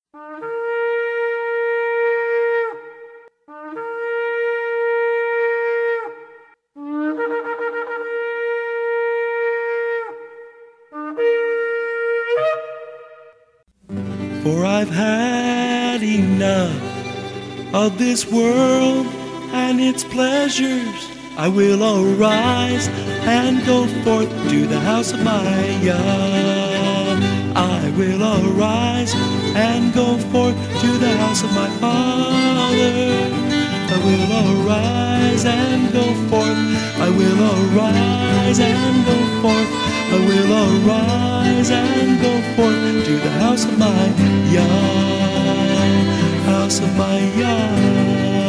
For I've had enough of this world and its pleasures. I will arise and go forth to the house of my Yah. I will arise and go forth to the house of my Father. I will arise and go forth. I will arise and go forth. I will arise and go forth to the house of my Yah, house of my Yah.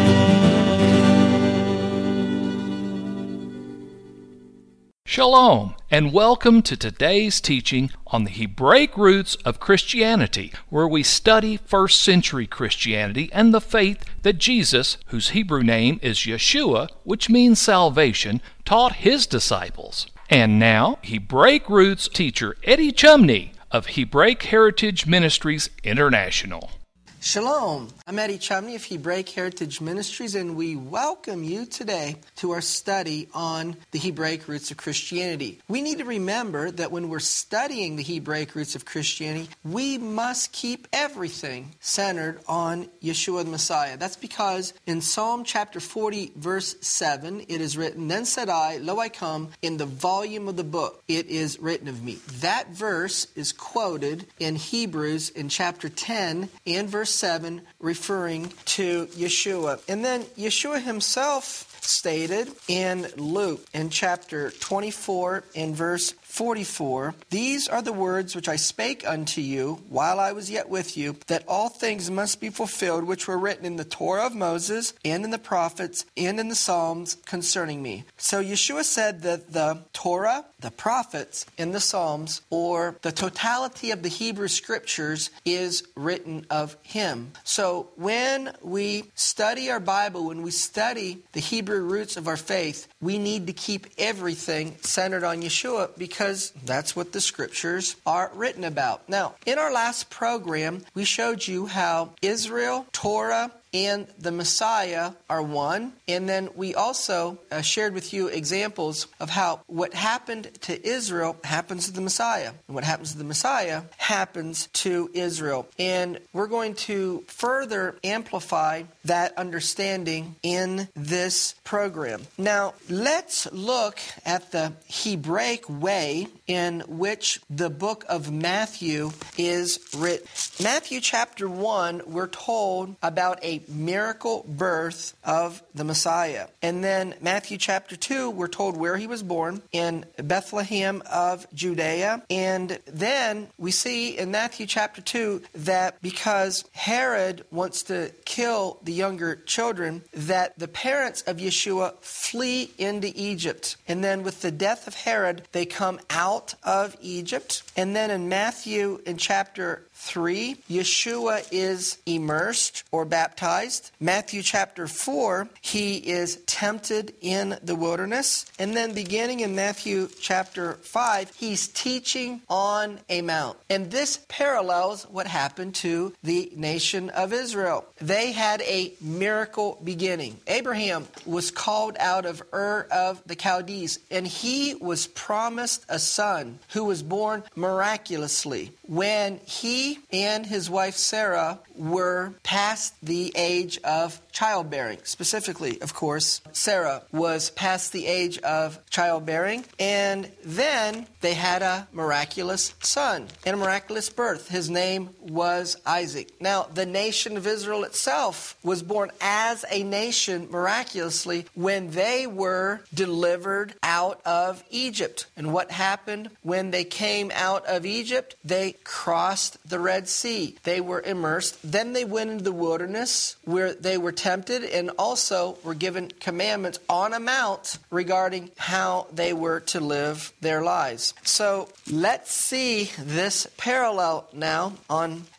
Shalom, and welcome to today's teaching on the Hebraic roots of Christianity, where we study first century Christianity and the faith that Jesus, whose Hebrew name is Yeshua, which means salvation, taught his disciples. And now, Hebraic roots teacher Eddie Chumney of Hebraic Heritage Ministries International. Shalom, I'm Eddie Chumney of Hebraic Heritage Ministries, and we welcome you today to our study on the Hebraic roots of Christianity. We need to remember that when we're studying the Hebraic roots of Christianity, we must keep everything centered on Yeshua the Messiah. That's because in Psalm chapter 40, verse 7, it is written, "Then said I, lo, I come, in the volume of the book it is written of me." That verse is quoted in Hebrews in chapter 10 and verse 7, referring to Yeshua. And then Yeshua himself stated in Luke in chapter 24 and verse 44, "These are the words which I spake unto you while I was yet with you, that all things must be fulfilled which were written in the Torah of Moses and in the prophets and in the Psalms concerning me." So Yeshua said that the Torah, the prophets, and the Psalms, or the totality of the Hebrew scriptures, is written of him. So when we study our Bible, when we study the Hebrew roots of our faith, we need to keep everything centered on Yeshua, because that's what the scriptures are written about. Now, in our last program, we showed you how Israel, Torah, and the Messiah are one. And then we also shared with you examples of how what happened to Israel happens to the Messiah. And what happens to the Messiah happens to Israel. And we're going to further amplify that understanding in this program. Now, let's look at the Hebraic way in which the book of Matthew is written. Matthew chapter 1, we're told about a miracle birth of the Messiah. And then Matthew chapter 2, we're told where he was born, in Bethlehem of Judea. And then we see in Matthew chapter 2 that because Herod wants to kill the younger children, that the parents of Yeshua flee into Egypt. And then with the death of Herod, they come out of Egypt. And then in Matthew in chapter 3, Yeshua is immersed or baptized. Matthew chapter 4, he is tempted in the wilderness. And then beginning in Matthew chapter 5, he's teaching on a mount. And this parallels what happened to the nation of Israel. They had a miracle beginning. Abraham was called out of Ur of the Chaldees, and he was promised a son who was born miraculously when he and his wife Sarah were past the age of childbearing. Specifically, of course, Sarah was past the age of childbearing, and then they had a miraculous son and a miraculous birth. His name was Isaac. Now, the nation of Israel itself was born as a nation miraculously when they were delivered out of Egypt. And what happened when they came out of Egypt? They crossed the Red Sea. They were immersed. Then they went into the wilderness where they were tempted and also were given commandments on a mount regarding how they were to live their lives. So let's see this parallel now on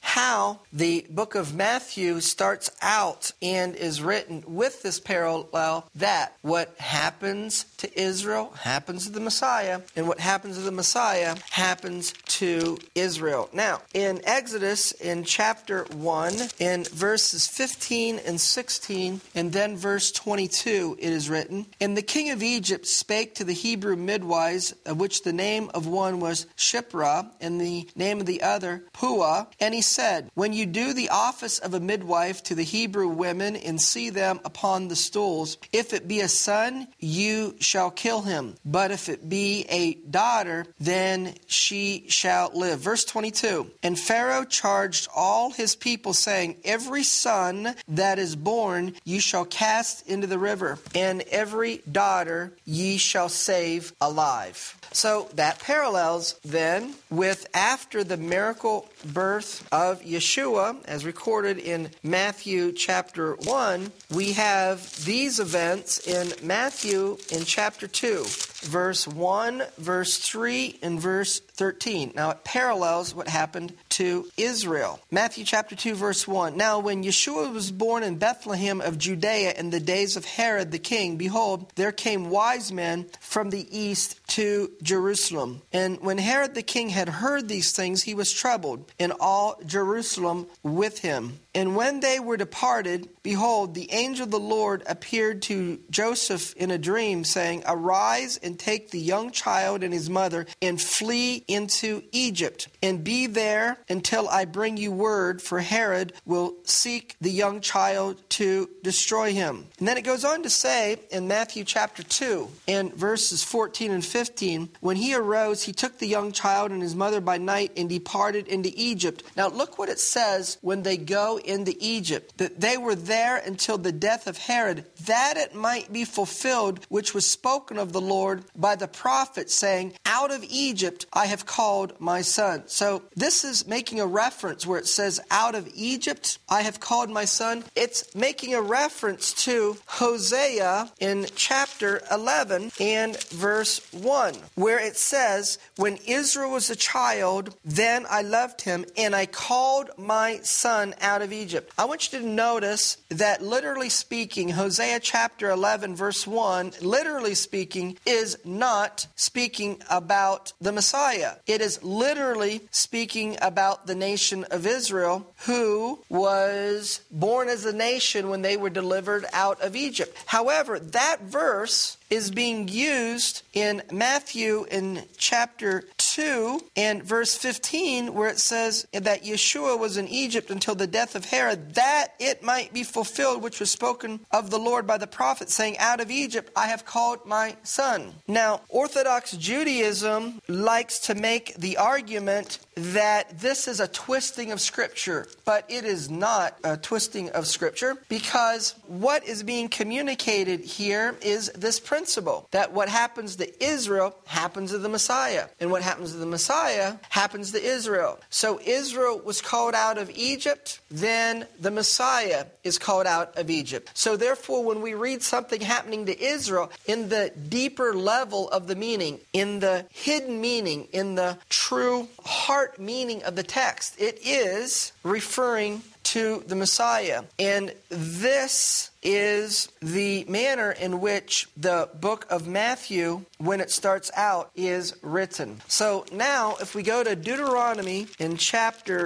how the book of Matthew starts out and is written with this parallel that what happens to Israel happens to the Messiah, and what happens to the Messiah happens to Israel. Now, in Exodus, in chapter 1, in verses 15 and 16, and then verse 22, it is written, "And the king of Egypt spake to the Hebrew midwives, of which the name of one was Shiphrah, and the name of the other Puah. And he said, When you do the office of a midwife to the Hebrew women, and see them upon the stools, if it be a son, you shall kill him. But if it be a daughter, then she shall live." Verse 22, "And Pharaoh charged all his people, saying, Every son that is born you shall cast into the river, and every daughter ye shall save alive." So that parallels then with after the miracle birth of Yeshua, as recorded in Matthew chapter 1, we have these events in Matthew in chapter 2, verse 1, verse 3, and verse 13. Now it parallels what happened to Israel. Matthew chapter 2, verse 1. "Now when Yeshua was born in Bethlehem of Judea in the days of Herod the king, behold, there came wise men from the east to Jerusalem. And when Herod the king had heard these things, he was troubled, and all Jerusalem with him. And when they were departed, behold, the angel of the Lord appeared to Joseph in a dream, saying, Arise and take the young child and his mother, and flee into Egypt, and be there until I bring you word, for Herod will seek the young child to destroy him." And then it goes on to say in Matthew chapter 2, in verses 14 and 15, "When he arose, he took the young child and his mother by night and departed into Egypt." Now look what it says when they go into Egypt, that they were there until the death of Herod, that it might be fulfilled which was spoken of the Lord by the prophet, saying, Out of Egypt I have called my son. So this is making a reference where it says, out of Egypt I have called my son. It's making a reference to Hosea in chapter 11 and verse 1, where it says, "When Israel was a child, then I loved him, and I called my son out of Egypt." I want you to notice that literally speaking, Hosea chapter 11 verse 1, literally speaking, is not speaking about the Messiah. It is literally speaking about the nation of Israel, who was born as a nation when they were delivered out of Egypt. However, that verse is being used in Matthew in chapter 2 and verse 15, where it says that Yeshua was in Egypt until the death of Herod, that it might be fulfilled which was spoken of the Lord by the prophet, saying, Out of Egypt I have called my son. Now, Orthodox Judaism likes to make the argument that this is a twisting of Scripture, but it is not a twisting of Scripture, because what is being communicated here is this principle, that what happens to Israel happens to the Messiah, and what happens to the Messiah happens to Israel. So Israel was called out of Egypt, then the Messiah is called out of Egypt. So therefore, when we read something happening to Israel, in the deeper level of the meaning, in the hidden meaning, in the true heart meaning of the text, it is referring to the Messiah. And this is the manner in which the book of Matthew, when it starts out, is written. So now, if we go to Deuteronomy in chapter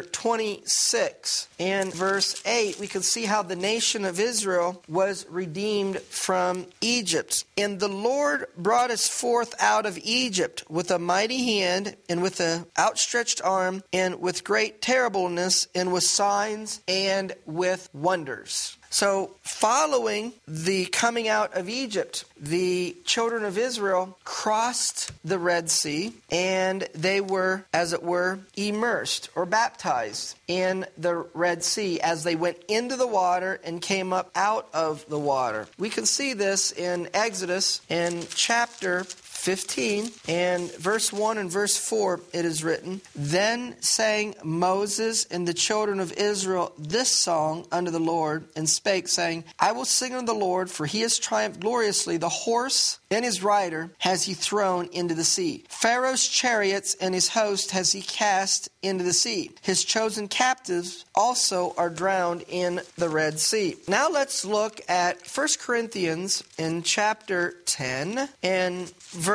26 and verse 8, we can see how the nation of Israel was redeemed from Egypt. "And the Lord brought us forth out of Egypt with a mighty hand, and with an outstretched arm, and with great terribleness, and with signs, and with wonders." So, following the coming out of Egypt, the children of Israel crossed the Red Sea, and they were, as it were, immersed or baptized in the Red Sea as they went into the water and came up out of the water. We can see this in Exodus in chapter 15 and verse 1 and verse 4, it is written, "Then sang Moses and the children of Israel this song unto the Lord, and spake spake, saying, I will sing unto the Lord, for he has triumphed gloriously. The horse and his rider has he thrown into the sea. Pharaoh's chariots and his host has he cast into the sea. His chosen captives also are drowned in the Red Sea. Now let's look at 1 Corinthians in chapter 10 and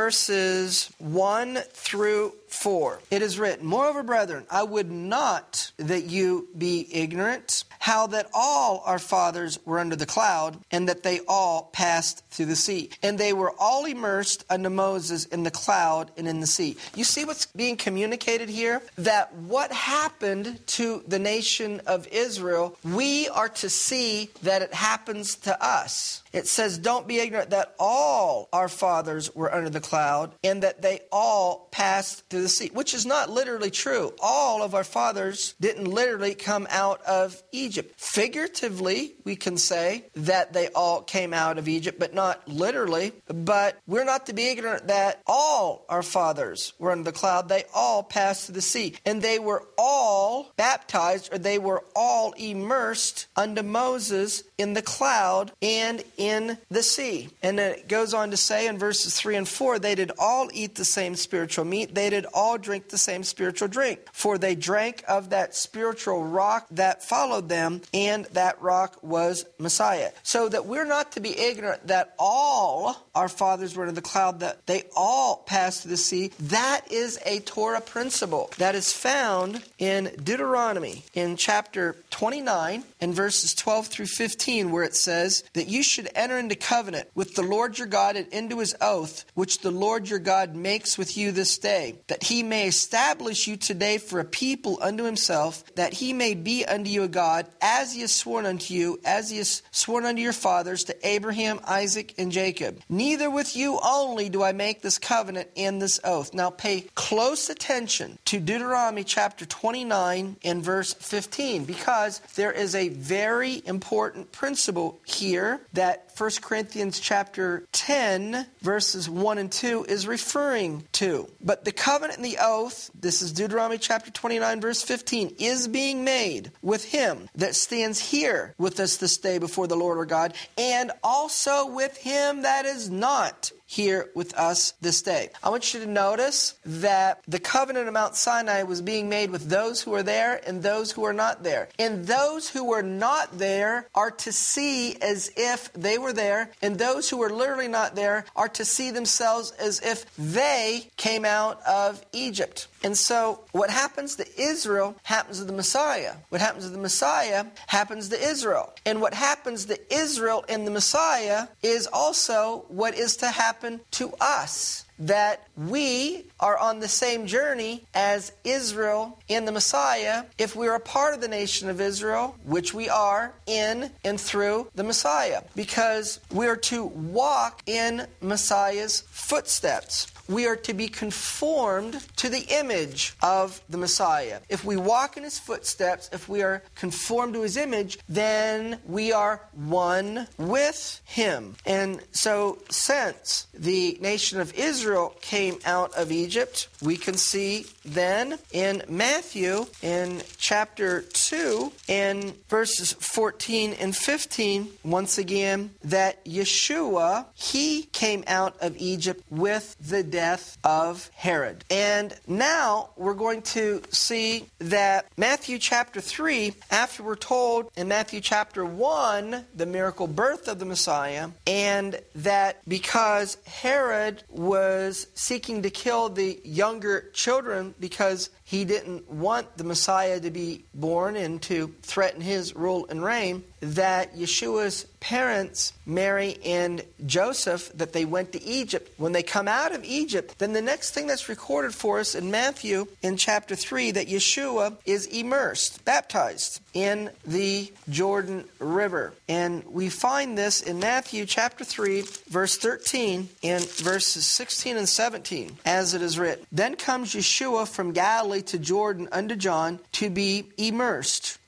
verses 1 through 4. It is written, Moreover, brethren, I would not that you be ignorant, how that all our fathers were under the cloud, and that they all passed through the sea. And they were all immersed unto Moses in the cloud and in the sea. You see what's being communicated here? That what happened to the nation of Israel, we are to see that it happens to us. It says, don't be ignorant that all our fathers were under the cloud and that they all passed through the sea, which is not literally true. All of our fathers didn't literally come out of Egypt. Figuratively, we can say that they all came out of Egypt, but not literally. But we're not to be ignorant that all our fathers were under the cloud. They all passed through the sea. And they were all baptized, or they were all immersed unto Moses in the cloud and in the sea. And then it goes on to say in verses 3 and 4, they did all eat the same spiritual meat. They did all drink the same spiritual drink. For they drank of that spiritual rock that followed them, and that rock was Messiah. So that we're not to be ignorant that all our fathers were under the cloud, that they all passed through the sea. That is a Torah principle that is found in Deuteronomy in chapter 29 and verses 12 through 15, where it says that you should enter into covenant with the Lord your God and into his oath, which the Lord your God makes with you this day, that he may establish you today for a people unto himself, that he may be unto you a God, as he has sworn unto you, as he has sworn unto your fathers, to Abraham, Isaac, and Jacob. Neither with you only do I make this covenant and this oath. Now pay close attention to Deuteronomy chapter 29 and verse 15, because there is a very important principle here that 1 Corinthians chapter 10 verses 1 and 2 is referring to. But the covenant and the oath, this is Deuteronomy chapter 29 verse 15, is being made with him that stands here with us this day before the Lord our God, and also with him that is not here with us this day. I want you to notice that the covenant of Mount Sinai was being made with those who are there and those who are not there. And those who were not there are to see as if they were there, and those who were literally not there are to see themselves as if they came out of Egypt. And so what happens to Israel happens to the Messiah. What happens to the Messiah happens to Israel. And what happens to Israel and the Messiah is also what is to happen to us. That we are on the same journey as Israel in the Messiah if we are a part of the nation of Israel, which we are in and through the Messiah. Because we are to walk in Messiah's footsteps. We are to be conformed to the image of the Messiah. If we walk in his footsteps, if we are conformed to his image, then we are one with him. And so since the nation of Israel came out of Egypt, we can see then in Matthew in chapter 2 in verses 14 and 15, once again, that Yeshua, he came out of Egypt with the death of Herod. And now we're going to see that Matthew chapter 3, after we're told in Matthew chapter 1, the miracle birth of the Messiah, and that because Herod was seeking to kill the younger children because he didn't want the Messiah to be born and to threaten his rule and reign, that Yeshua's parents, Mary and Joseph, that they went to Egypt. When they come out of Egypt, then the next thing that's recorded for us in Matthew in chapter 3, that Yeshua is immersed, baptized in the Jordan River. And we find this in Matthew chapter 3, verse 13 and verses 16 and 17, as it is written. Then comes Yeshua from Galilee to Jordan unto John to be immersed.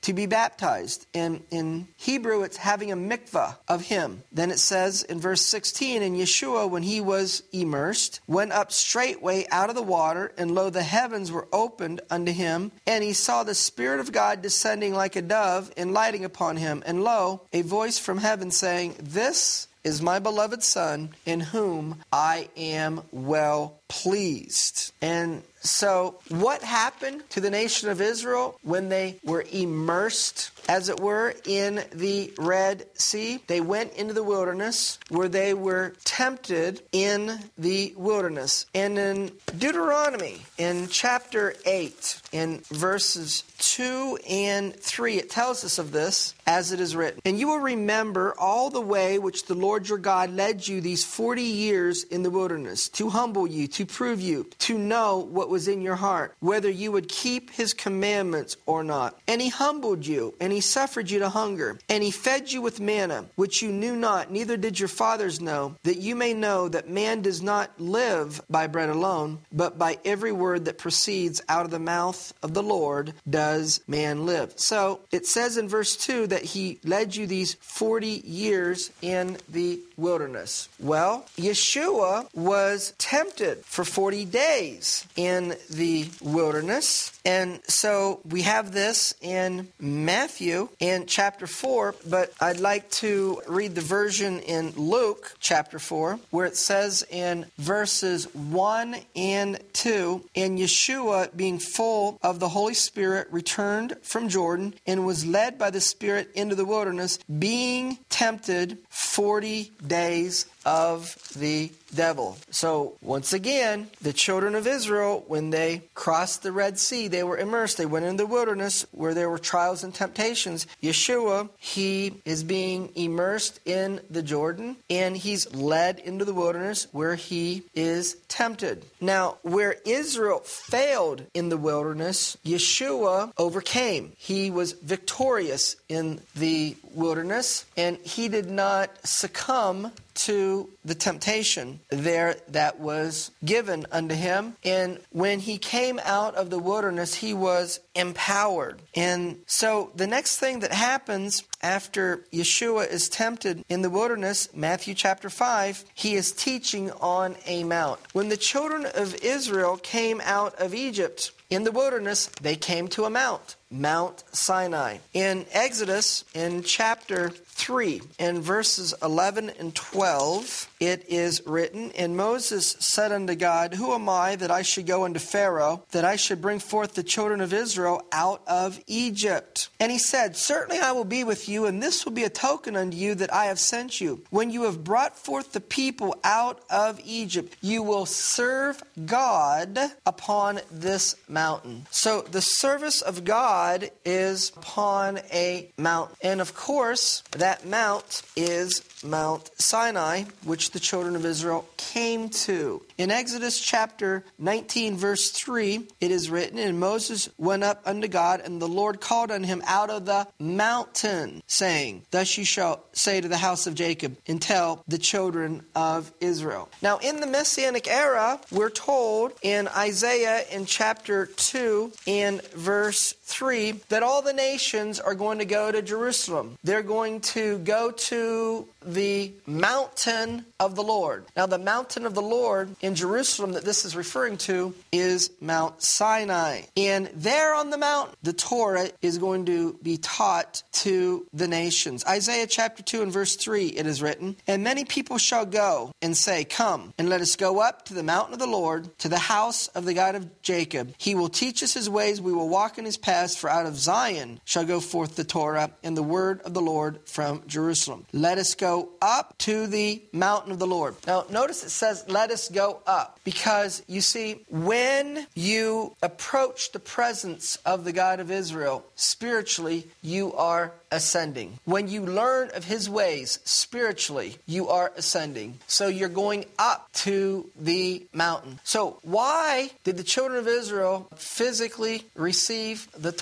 to be baptized. And in Hebrew, it's having a mikvah of him. Then it says in verse 16, and Yeshua, when he was immersed, went up straightway out of the water, and lo, the heavens were opened unto him, and he saw the Spirit of God descending like a dove and lighting upon him. And lo, a voice from heaven saying, This is my beloved Son, in whom I am well pleased. And so what happened to the nation of Israel when they were immersed, as it were, in the Red Sea? They went into the wilderness where they were tempted in the wilderness. And in Deuteronomy, in chapter 8, in verses 2 and 3, it tells us of this as it is written. And you will remember all the way which the Lord your God led you these 40 years in the wilderness, to humble you, to prove you, to know what was in your heart, whether you would keep his commandments or not. And he humbled you, and he suffered you to hunger, and he fed you with manna, which you knew not, neither did your fathers know, that you may know that man does not live by bread alone, but by every word that proceeds out of the mouth of the Lord does man live. So it says in verse 2 that he led you these 40 years in the wilderness. Well, Yeshua was tempted for 40 days in the wilderness. And so we have this in Matthew in chapter 4, but I'd like to read the version in Luke chapter 4, where it says in verses 1 and 2, and Yeshua, being full of the Holy Spirit, returned from Jordan and was led by the Spirit into the wilderness, being tempted 40 days of the devil. So once again, the children of Israel, when they crossed the Red Sea, they were immersed. They went into the wilderness where there were trials and temptations. Yeshua, he is being immersed in the Jordan, and he's led into the wilderness where he is tempted. Now, where Israel failed in the wilderness, Yeshua overcame. He was victorious in the wilderness, and he did not succumb to the temptation there that was given unto him. And when he came out of the wilderness, he was empowered. And so the next thing that happens after Yeshua is tempted in the wilderness, Matthew chapter 5, he is teaching on a mount. When the children of Israel came out of Egypt in the wilderness, they came to a mount, Mount Sinai. In Exodus, in chapter 3, in verses 11 and 12, it is written, And Moses said unto God, Who am I that I should go unto Pharaoh, that I should bring forth the children of Israel out of Egypt? And he said, Certainly I will be with you, and this will be a token unto you that I have sent you. When you have brought forth the people out of Egypt, you will serve God upon this mountain. So the service of God is upon a mountain. And of course, that mount is Mount Sinai, which the children of Israel came to. In Exodus chapter 19, verse 3, it is written, And Moses went up unto God, and the Lord called unto him out of the mountain, saying, Thus you shall say to the house of Jacob, and tell the children of Israel. Now, in the Messianic era, we're told in Isaiah in chapter 2 and verse 3 that all the nations are going to go to Jerusalem. They're going to go to the mountain of the Lord. Now, the mountain of the Lord in Jerusalem that this is referring to is Mount Sinai. And there on the mountain, the Torah is going to be taught to the nations. Isaiah chapter 2 and verse 3, it is written, And many people shall go and say, Come, and let us go up to the mountain of the Lord, to the house of the God of Jacob. He will teach us his ways, we will walk in his paths, for out of Zion shall go forth the Torah and the word of the Lord from Jerusalem. Let us go up to the mountain of the Lord. Now, notice it says, let us go up. Because, you see, when you approach the presence of the God of Israel, spiritually, you are ascending. When you learn of his ways, spiritually, you are ascending. So you're going up to the mountain. So why did the children of Israel physically receive the Torah?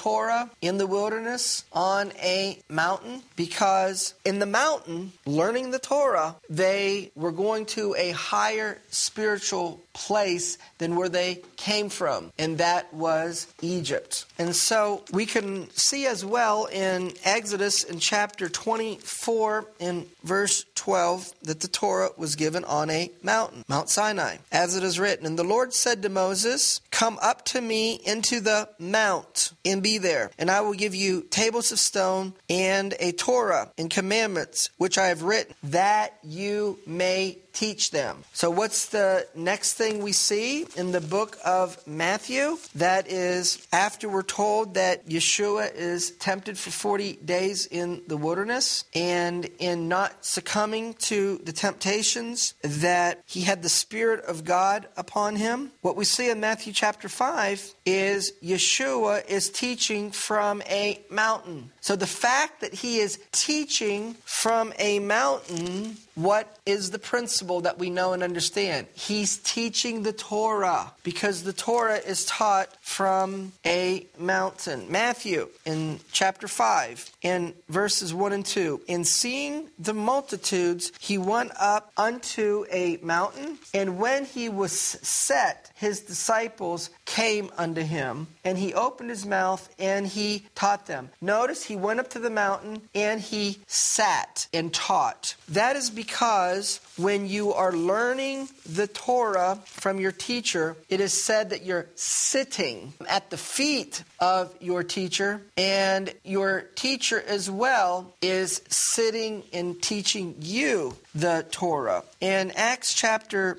Torah in the wilderness on a mountain? Because in the mountain, learning the Torah, they were going to a higher spiritual place than where they came from, and that was Egypt. And so we can see as well in Exodus in chapter 24 in verse 12 that the Torah was given on a mountain, Mount Sinai, as it is written. And the Lord said to Moses, "Come up to me into the mount and be there, and I will give you tables of stone and a Torah and commandments which I have written, that you may teach them." So what's the next thing we see in the book of Matthew? That is after we're told that Yeshua is tempted for 40 days in the wilderness, and in not succumbing to the temptations, that he had the Spirit of God upon him. What we see in Matthew chapter 5 is Yeshua is teaching from a mountain. So the fact that he is teaching from a mountain, what is the principle that we know and understand? He's teaching the Torah, because the Torah is taught from a mountain. Matthew in chapter 5 in verses 1 and 2. "In seeing the multitudes, he went up unto a mountain, and when he was set, his disciples came unto him, and he opened his mouth and he taught them." Notice he went up to the mountain and he sat and taught. That is because when you are learning the Torah from your teacher, it is said that you're sitting at the feet of your teacher, and your teacher as well is sitting and teaching you the Torah. In Acts chapter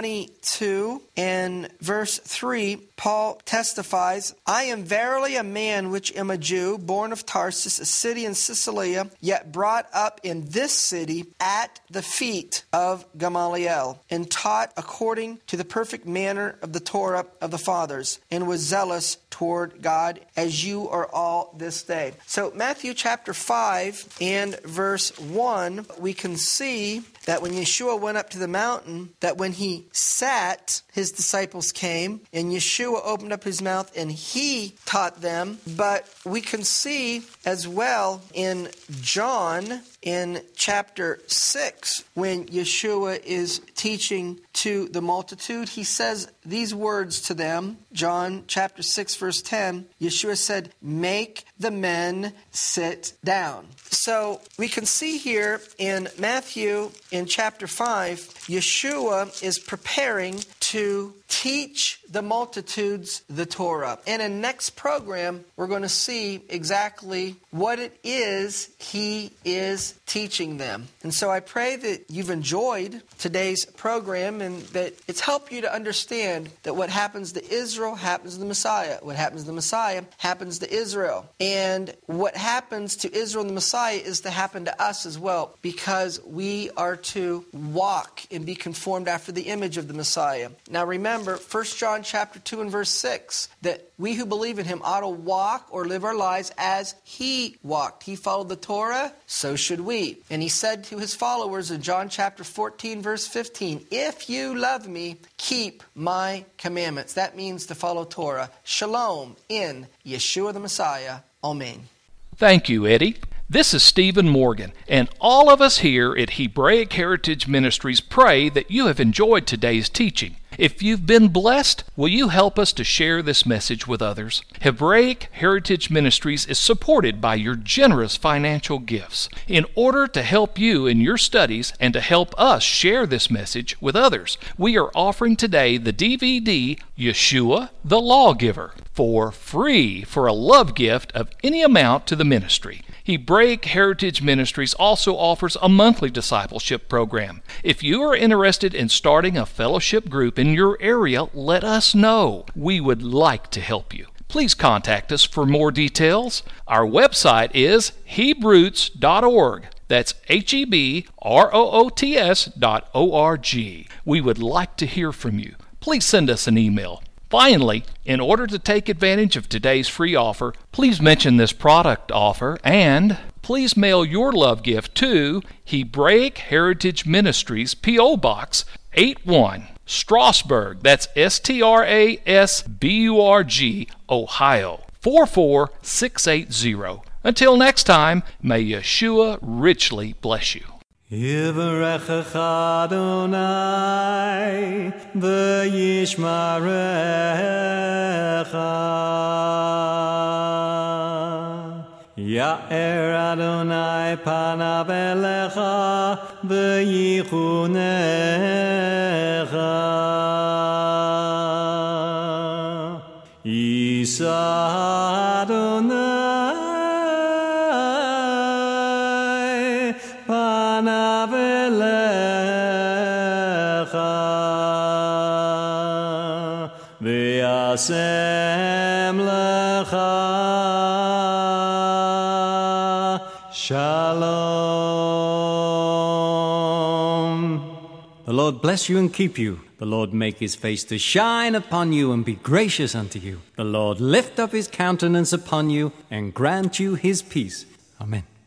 22 and verse 3, Paul testifies, "I am verily a man which am a Jew, born of Tarsus, a city in Cilicia, yet brought up in this city at the feet of Gamaliel, and taught according to the perfect manner of the Torah of the fathers, and was zealous toward God, as you are all this day." So Matthew chapter 5 and verse 1, we can see that when Yeshua went up to the mountain, that when he sat, his disciples came, and Yeshua opened up his mouth and he taught them. But we can see as well in John in chapter 6, when Yeshua is teaching to the multitude, he says these words to them. John chapter 6 verse 10, Yeshua said, "Make the men sit down." So we can see here in Matthew in chapter 5, Yeshua is preparing to teach the multitudes the Torah. And in next program, we're going to see exactly what it is he is teaching them. And so I pray that you've enjoyed today's program, and that it's helped you to understand that what happens to Israel happens to the Messiah. What happens to the Messiah happens to Israel. And what happens to Israel and the Messiah is to happen to us as well, because we are to walk and be conformed after the image of the Messiah. Now remember, 1 John chapter 2 and verse 6, that we who believe in him ought to walk or live our lives as he walked. He followed the Torah, so should we. And he said to his followers in John chapter 14 verse 15, "If you love me, keep my commandments." That means to follow Torah. Shalom in Yeshua the Messiah. Amen. Thank you, Eddie. This is Stephen Morgan, and all of us here at Hebraic Heritage Ministries pray that you have enjoyed today's teaching. If you've been blessed, will you help us to share this message with others? Hebraic Heritage Ministries is supported by your generous financial gifts. In order to help you in your studies and to help us share this message with others, we are offering today the DVD Yeshua the Lawgiver for free for a love gift of any amount to the ministry. Hebraic Heritage Ministries also offers a monthly discipleship program. If you are interested in starting a fellowship group in your area, let us know. We would like to help you. Please contact us for more details. Our website is Hebroots.org. That's HEBROOTS.org. We would like to hear from you. Please send us an email. Finally, in order to take advantage of today's free offer, please mention this product offer, and please mail your love gift to Hebraic Heritage Ministries, P.O. Box 81, Strasburg, that's Strasburg, Ohio 44680. Until next time, may Yeshua richly bless you. Yivarechecha Adonai v'yishmarecha. Ya'er Adonai panav elecha v'yichunecha. Yisa Adonai panav elecha v'yasem lecha Shalom. The Lord bless you and keep you. The Lord make his face to shine upon you and be gracious unto you. The Lord lift up his countenance upon you and grant you his peace. Amen.